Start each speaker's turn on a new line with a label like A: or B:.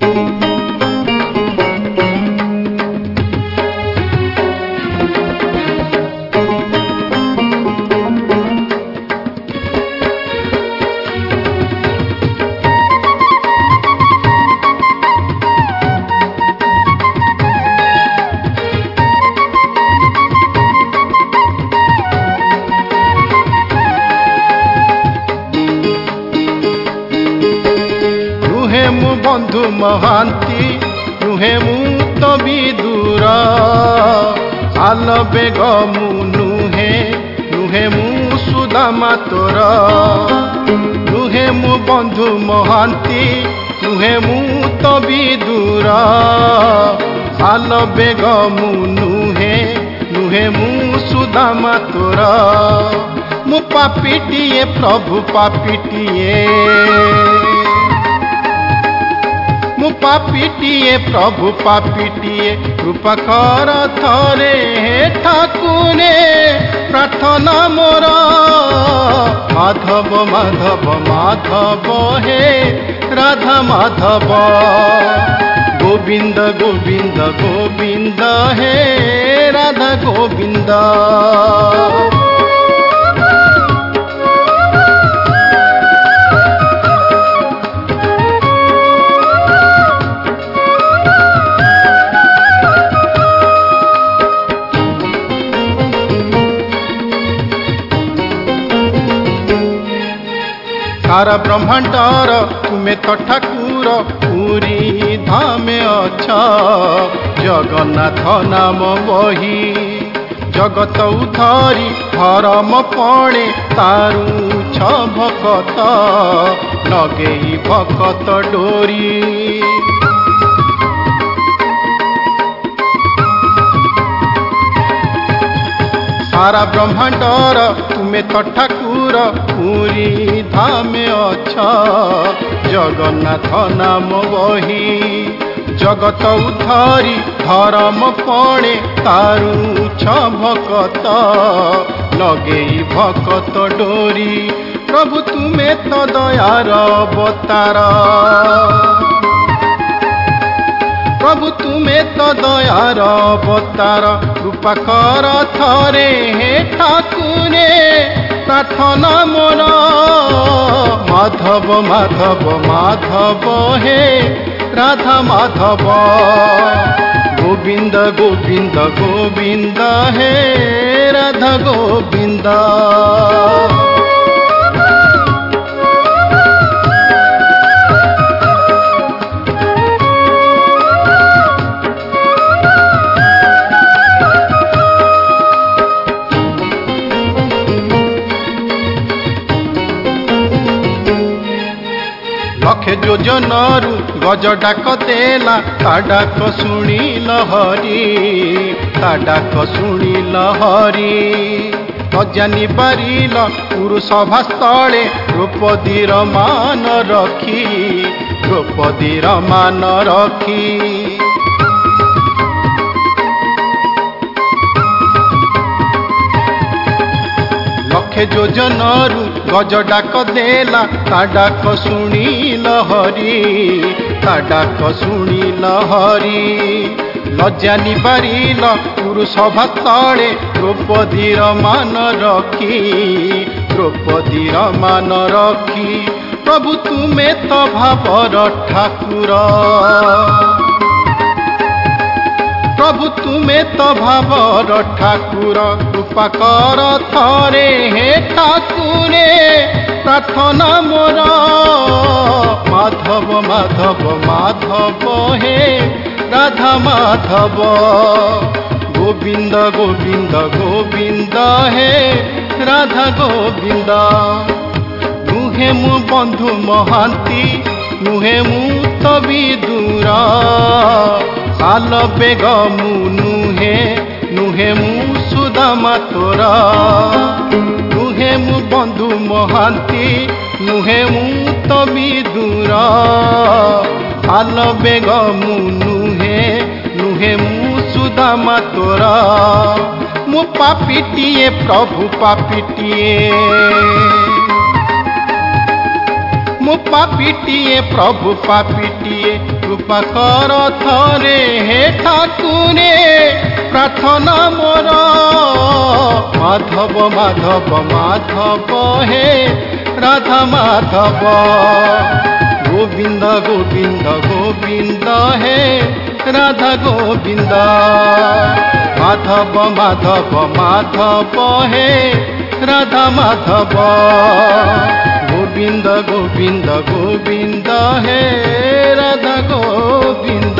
A: बंधु महांती नुहे मु तो विदुर आल बेग मु नुहे मु सुदामा तोर नुहे मु बंधु महांती नुहे मु तो विदुर आल बेग मु नुहे मु सुदामा तोर मु पापिटिए प्रभु पापिटिए मु पापिटिए प्रभु पापिटिए कृपा कर थरे ठाकुरे प्रार्थना मोर माधव माधव माधव हे राधा माधव गोविंद गोविंद गोविंद हे राधा गोविंद सारा ब्रह्मांडर तुमे तो ठाकुर पूरी धामे अच्छा जगन्नाथ नाम बही जगत उधारी धर्म पणे तारू छ भकत लगेई भकत डोरी सारा ब्रह्मांडर तुमे तो ठाकुर पूरी धामे अच्छा जगन्नाथ नाम बही जगत उधारी धर्म पणे तारू छ भकत लगेई भकत डोरी प्रभु तुमे तो दयार अवतार प्रभु तुमे तो दयार अवतार कृपा कर थरे ठाकुरे प्रार्थना मोर माधव माधव माधव हे राधा माधव गोविंद गोविंद गोविंद हे राधा गोविंद लखे योजनरू गज डाक देला ता डाक शुणी लहरी अजानी बारिल पुरुष भास्तले द्रौपदीर मान रखी लखे योजनरू गज डाक देला ता डाक शुणी लहरी लज्जानी बारिल पुरुष भास्तले द्रौपदीर मान रखी प्रभु तुमे तो भावर ठाकुर प्रभु तुमे तो भावर ठाकुर कृपा कर थरे ठाकुरे प्रार्थना मोर माधव माधव माधव हे राधा माधव गोविंद गोविंद गोविंद हे राधा गोविंद नुहे मु बंधु महांती नुहे मु तो विदुर आल बेग मु नुहे मु सुदामा तोर नुहे मु बंधु महांती नुहे मु तो विदुर आल बेग मु नुहे मु सुदामा तोर मु पापिटिए प्रभु पापिटिए मु पापिटिए प्रभु पापिटिए कृपा कर थरे हे ठाकुरे प्रार्थना मोर माधव माधव माधव हे राधा माधव गोविंद गोविंद गोविंद हे राधा गोविंद माधव माधव माधव हे राधा माधव गोविंद गोविंद गोविंद हे राधा गोविंद।